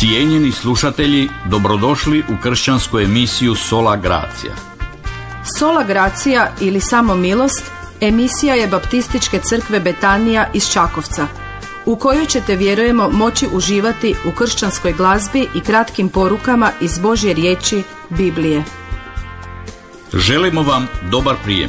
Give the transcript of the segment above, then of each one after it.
Cijenjeni slušatelji, dobrodošli u kršćansku emisiju Sola Gracia. Sola Gracia ili Samo milost emisija je Baptističke crkve Betanija iz Čakovca, u kojoj ćete, vjerujemo, moći uživati u kršćanskoj glazbi i kratkim porukama iz Božje riječi, Biblije. Želimo vam dobar prijem.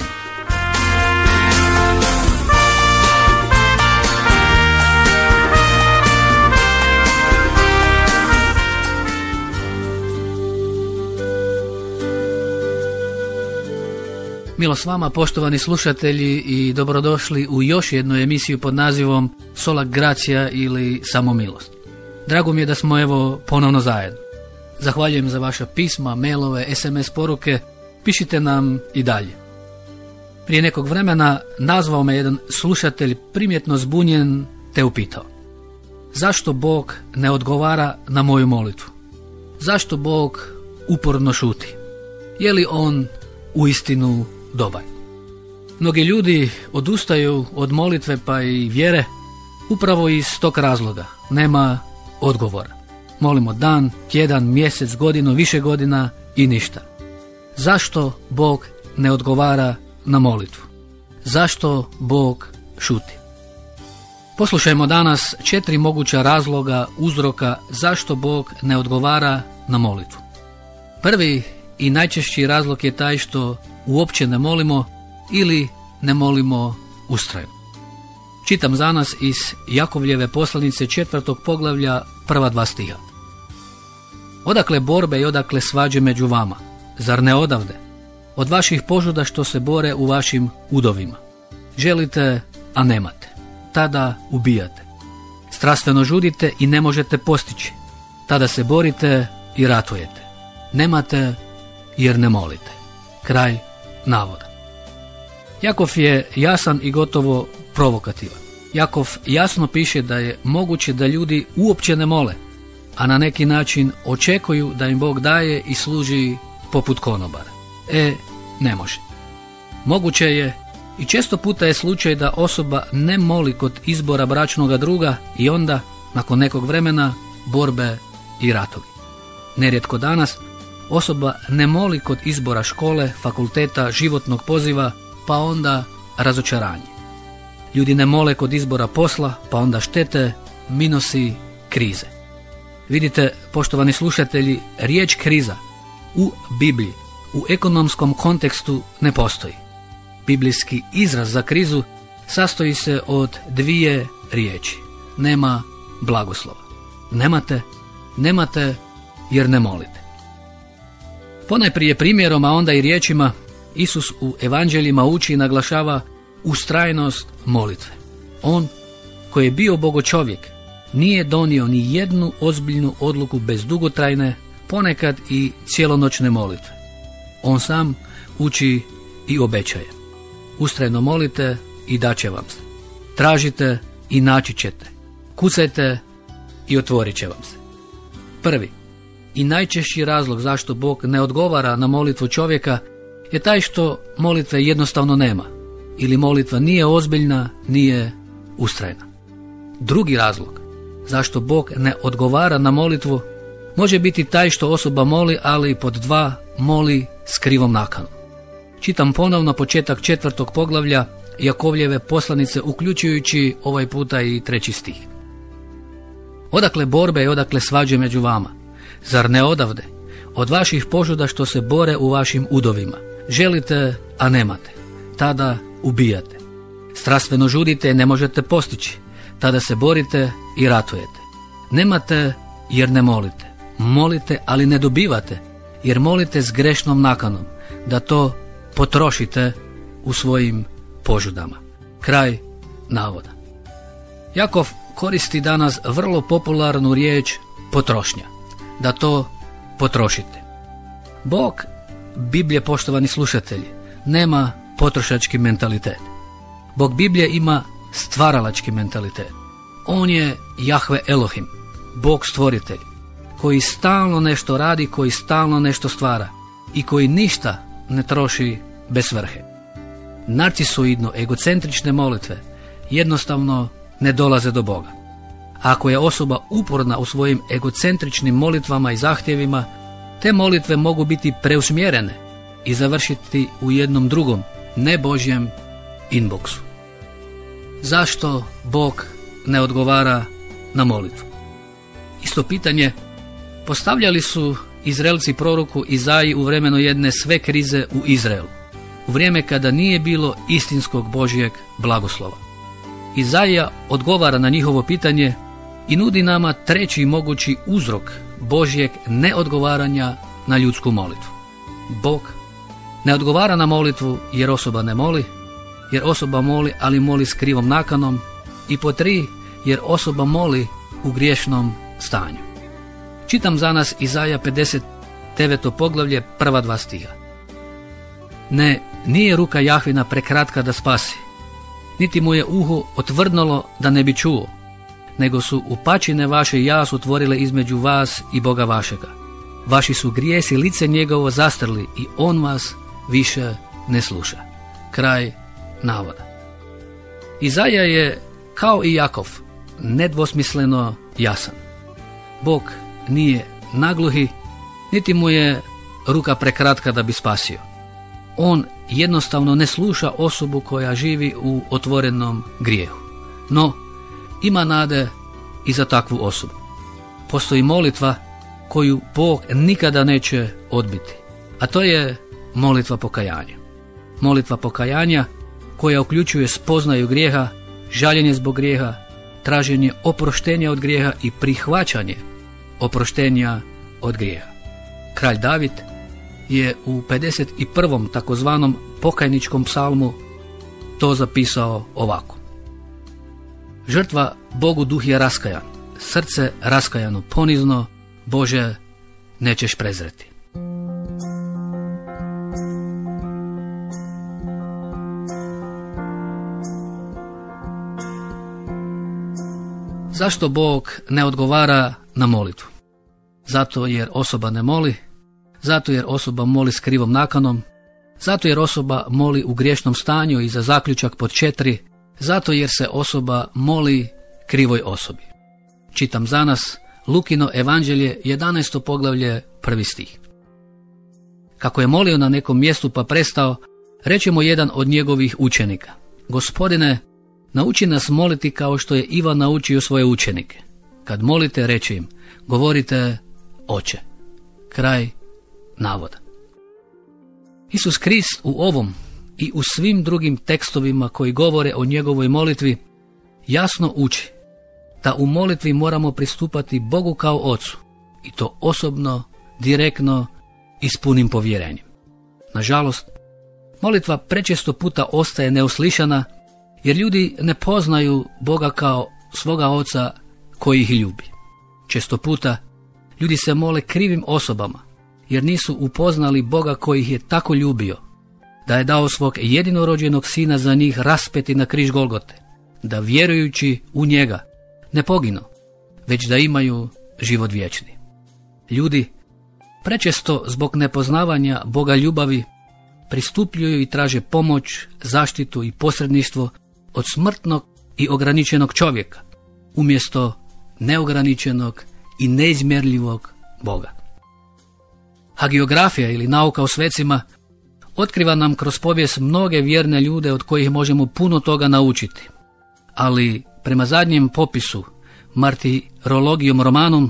Milost vama, poštovani slušatelji, i dobrodošli u još jednu emisiju pod nazivom Sola Gracia ili Samo milost. Drago mi je da smo ponovno zajedno. Zahvaljujem za vaša pisma, mailove, SMS poruke. Pišite nam i dalje. Prije nekog vremena nazvao me jedan slušatelj primjetno zbunjen te upitao: zašto Bog ne odgovara na moju molitvu? Zašto Bog uporno šuti? Je li On uistinu dobar? Mnogi ljudi odustaju od molitve pa i vjere upravo iz tog razloga. Nema odgovora. Molimo dan, tjedan, mjesec, godinu, više godina i ništa. Zašto Bog ne odgovara na molitvu? Zašto Bog šuti? Poslušajmo danas 4 moguća razloga, uzroka zašto Bog ne odgovara na molitvu. Prvi i najčešći razlog je taj što uopće ne molimo ili ne molimo ustrajno. Čitam za nas iz Jakovljeve poslanice 4. poglavlja, prva 2 stiha. Odakle borbe i odakle svađe među vama? Zar ne odavde? Od vaših požuda što se bore u vašim udovima. Želite, a nemate. Tada ubijate. Strastveno žudite i ne možete postići. Tada se borite i ratujete. Nemate jer ne molite. Kraj navoda. Jakov je jasan i gotovo provokativan. Jakov jasno piše da je moguće da ljudi uopće ne mole, a na neki način očekuju da im Bog daje i služi poput konobara. Ne može. Moguće je i često puta je slučaj da osoba ne moli kod izbora bračnoga druga i onda, nakon nekog vremena, borbe i ratovi. Nerijetko danas osoba ne moli kod izbora škole, fakulteta, životnog poziva, pa onda razočaranje. Ljudi ne mole kod izbora posla, pa onda štete, minusi, krize. Vidite, poštovani slušatelji, riječ kriza u Bibliji, u ekonomskom kontekstu ne postoji. Biblijski izraz za krizu sastoji se od 2 riječi. Nema blagoslova. Nemate jer ne molite. Ponajprije primjerom, a onda i riječima, Isus u evanđeljima uči i naglašava ustrajnost molitve. On, koji je bio bogočovjek, nije donio ni jednu ozbiljnu odluku bez dugotrajne, ponekad i cijelonoćne molitve. On sam uči i obećaje. Ustrajno molite i daće vam se. Tražite i naći ćete. Kucajte i otvorit će vam se. Prvi i najčešći razlog zašto Bog ne odgovara na molitvu čovjeka je taj što molitve jednostavno nema, ili molitva nije ozbiljna, nije ustrajna. Drugi razlog zašto Bog ne odgovara na molitvu može biti taj što osoba moli, ali pod 2 moli s krivom nakanom. Čitam ponovno početak 4. poglavlja Jakovljeve poslanice, uključujući ovaj puta i 3. stih. Odakle borbe i odakle svađe među vama? Zar ne odavde? Od vaših požuda što se bore u vašim udovima. Želite, a nemate. Tada ubijate. Strastveno žudite i ne možete postići. Tada se borite i ratujete. Nemate jer ne molite. Molite, ali ne dobivate, jer molite s grešnom nakanom, da to potrošite u svojim požudama. Kraj navoda. Jakov koristi danas vrlo popularnu riječ potrošnja. Da to potrošite. Bog Biblije, poštovani slušatelji, nema potrošački mentalitet. Bog Biblije ima stvaralački mentalitet. On je Jahve Elohim, Bog stvoritelj, koji stalno nešto radi, koji stalno nešto stvara i koji ništa ne troši bez svrhe. Narcisoidno egocentrične molitve jednostavno ne dolaze do Boga. Ako je osoba uporna u svojim egocentričnim molitvama i zahtjevima, te molitve mogu biti preusmjerene i završiti u jednom drugom, ne Božjem inboxu. Zašto Bog ne odgovara na molitvu? Isto pitanje postavljali su Izraelci proroku Izaiji u vremenu jedne sve krize u Izraelu, u vrijeme kada nije bilo istinskog Božjeg blagoslova. Izaija odgovara na njihovo pitanje i nudi nama treći mogući uzrok Božjeg neodgovaranja na ljudsku molitvu. Bog ne odgovara na molitvu jer osoba ne moli, jer osoba moli, ali moli s krivom nakanom, i po 3, jer osoba moli u griješnom stanju. Čitam za nas Izaija 59. poglavlje, prva 2 stiha. Ne, nije ruka Jahvina prekratka da spasi, niti mu je uho otvrdnulo da ne bi čuo, nego su upačine vaše jas otvorile između vas i Boga vašega. Vaši su grijesi lice njegovo zastrli i on vas više ne sluša. Kraj navoda. Izaija je, kao i Jakov, nedvosmisleno jasan. Bog nije nagluhi, niti mu je ruka prekratka da bi spasio. On jednostavno ne sluša osobu koja živi u otvorenom grijehu. No, ima nade i za takvu osobu. Postoji molitva koju Bog nikada neće odbiti, a to je molitva pokajanja. Molitva pokajanja koja uključuje spoznaju grijeha, žaljenje zbog grijeha, traženje oproštenja od grijeha i prihvaćanje oproštenja od grijeha. Kralj David je u 51. takozvanom pokajničkom psalmu to zapisao ovako. Žrtva Bogu duh je raskajan, srce raskajano ponizno, Bože, nećeš prezreti. Zašto Bog ne odgovara na molitvu? Zato jer osoba ne moli, zato jer osoba moli s krivom nakanom, zato jer osoba moli u griješnom stanju i za zaključak pod 4, zato jer se osoba moli krivoj osobi. Čitam za nas Lukino evanđelje 11. poglavlje 1. stih. Kako je molio na nekom mjestu pa prestao, reče mu jedan od njegovih učenika: Gospodine, nauči nas moliti kao što je Ivan naučio svoje učenike. Kad molite, reče im, govorite Oče. Kraj navoda. Isus Krist u ovom i u svim drugim tekstovima koji govore o njegovoj molitvi jasno uči da u molitvi moramo pristupati Bogu kao Ocu, i to osobno, direktno i s punim povjerenjem. Nažalost, molitva prečesto puta ostaje neuslišana jer ljudi ne poznaju Boga kao svoga Oca koji ih ljubi. Često puta ljudi se mole krivim osobama jer nisu upoznali Boga koji ih je tako ljubio da je dao svog jedinorođenog sina za njih raspeti na križ Golgote, da vjerujući u njega ne poginu, već da imaju život vječni. Ljudi prečesto zbog nepoznavanja Boga ljubavi pristupljuju i traže pomoć, zaštitu i posredništvo od smrtnog i ograničenog čovjeka, umjesto neograničenog i neizmjerljivog Boga. Hagiografija ili nauka o svecima otkriva nam kroz povijest mnoge vjerne ljude od kojih možemo puno toga naučiti. Ali prema zadnjem popisu Martirologijom Romanum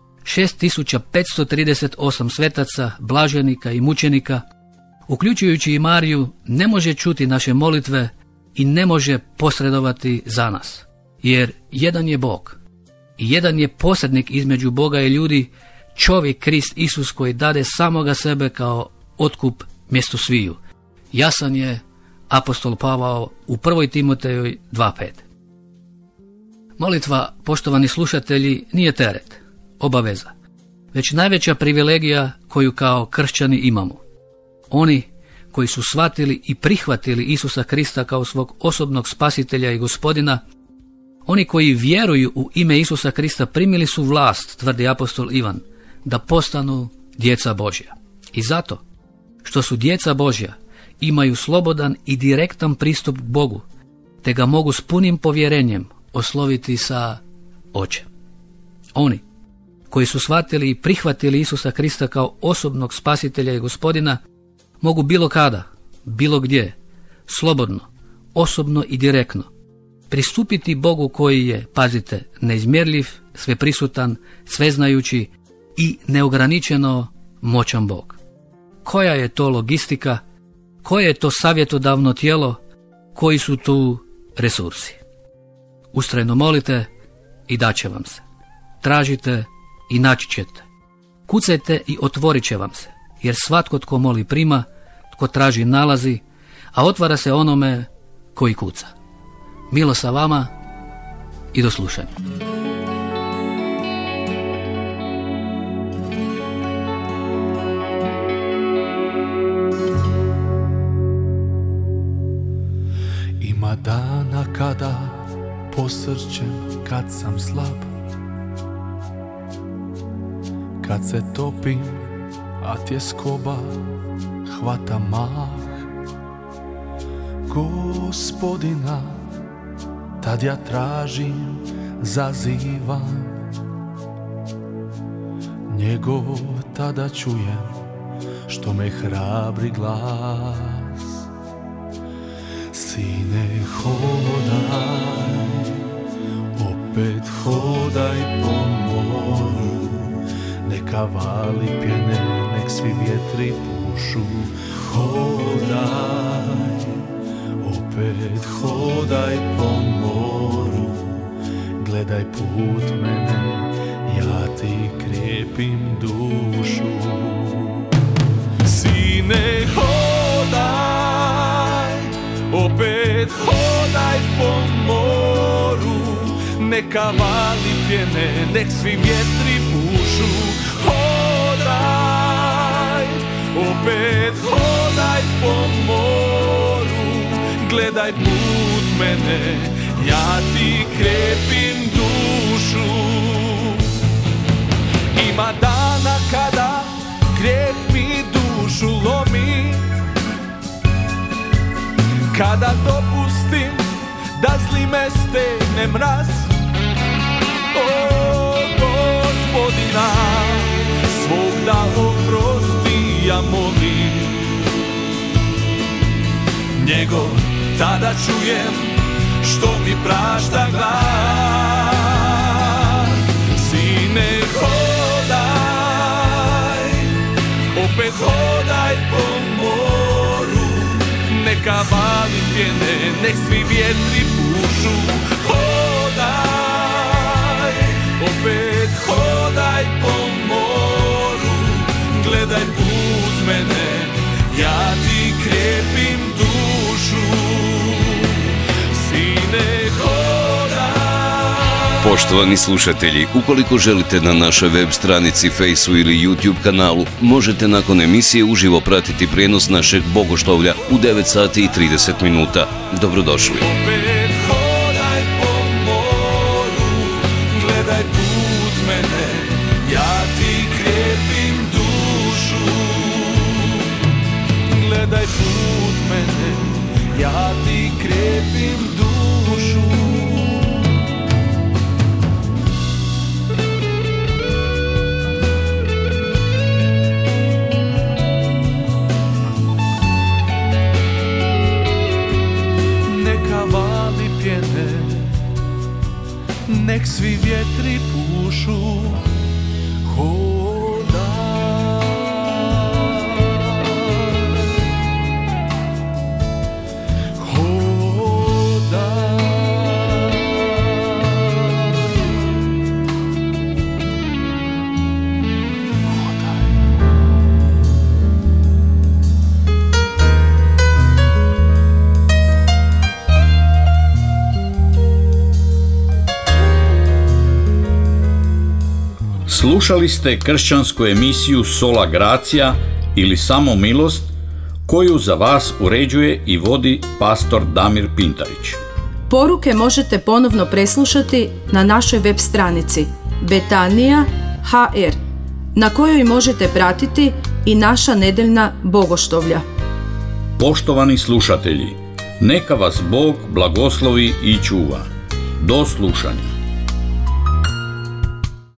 6538 svetaca, blaženika i mučenika, uključujući i Mariju, ne može čuti naše molitve i ne može posredovati za nas. Jer jedan je Bog i jedan je posrednik između Boga i ljudi, čovjek Krist Isus koji dade samoga sebe kao otkup mjesto sviju. Jasan je apostol Pavao u 1. Timotejoj 2.5. Molitva, poštovani slušatelji, nije teret, obaveza, već najveća privilegija koju kao kršćani imamo. Oni koji su shvatili i prihvatili Isusa Krista kao svog osobnog spasitelja i gospodina, oni koji vjeruju u ime Isusa Krista primili su vlast, tvrdi apostol Ivan, da postanu djeca Božja. I zato što su djeca Božja, imaju slobodan i direktan pristup k Bogu, te ga mogu s punim povjerenjem osloviti sa Oče. Oni koji su shvatili i prihvatili Isusa Krista kao osobnog spasitelja i gospodina mogu bilo kada, bilo gdje, slobodno, osobno i direktno pristupiti Bogu koji je, pazite, neizmjerljiv, sveprisutan, sveznajući i neograničeno moćan Bog. Koja je to logistika, koje je to savjetodavno tijelo, koji su tu resursi? Ustrajno molite i daće vam se. Tražite i naći ćete. Kucajte i otvorit će vam se, jer svatko tko moli prima, tko traži nalazi, a otvara se onome koji kuca. Milo sa vama i do slušanja. Ima dana kada posrćem, kad sam slab, kad se topim, a tjeskoba hvata mah. Gospodina tad ja tražim, zazivam, njegov tada čujem, što me hrabri glas. Sine, hodaj, opet hodaj po moru, neka vali pjene, nek svi vjetri pušu. Hodaj, opet hodaj po moru, gledaj put mene, ja ti krepim dušu. Sine, hodaj, opet hodaj po moru, neka vali pjene, nek svi vjetri pušu. Hodaj, opet hodaj po moru, gledaj put mene, ja ti krepim dušu. Ima dana kada grijeh mi dušu lomi, kada dopustim da zli me stegne mraz. O Gospodina, svog da oprosti ja molim, njegov tada čujem, što mi prašta glas. Sine, hodaj, opet hodaj po moru, neka vali pjene, nek svi vjetri pušu. Hodaj, opet hodaj po moru, gledaj put mene, ja ti krepim dušu. Sine, hodaj. Poštovani slušatelji, ukoliko želite na našoj web stranici, Fejsu ili YouTube kanalu, možete nakon emisije uživo pratiti prijenos našeg bogoštovlja u 9 sati i 30 minuta. Dobrodošli. Opet hodaj po moru, gledaj put mene, ja ti krepim dušu. Gledaj put mene, ja ti krepim dušu. Nek svi vjetri pušu. Slušali ste kršćansku emisiju Sola Gracia ili Samo milost, koju za vas uređuje i vodi pastor Damir Pintarić. Poruke možete ponovno preslušati na našoj web stranici Betanija.hr, na kojoj možete pratiti i naša nedeljna bogoštovlja. Poštovani slušatelji, neka vas Bog blagoslovi i čuva. Do slušanja.